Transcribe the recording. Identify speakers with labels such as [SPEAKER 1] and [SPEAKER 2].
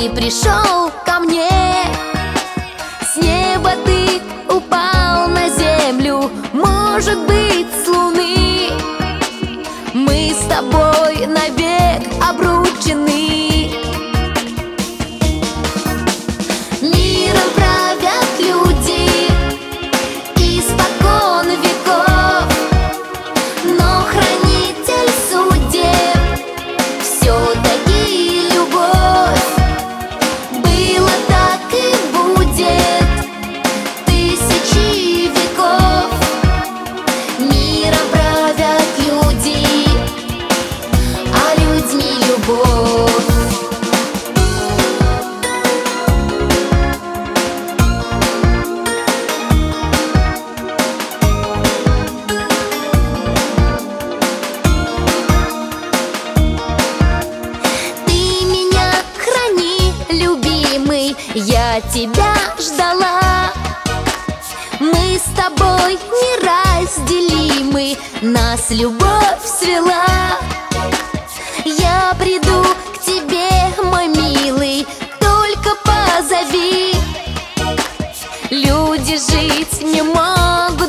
[SPEAKER 1] ты пришел ко мне. С неба ты упал на землю, может быть, с луны. Мы с тобой навек обручены. Миром правят люди испокон веков, но хранитель судеб все-таки любовь. Было так и будет тысячи веков. Миром правят люди, а людьми любовь. Я тебя ждала, мы с тобой неразделимы, нас любовь свела. Я приду к тебе, мой милый, только позови. Люди жить не могут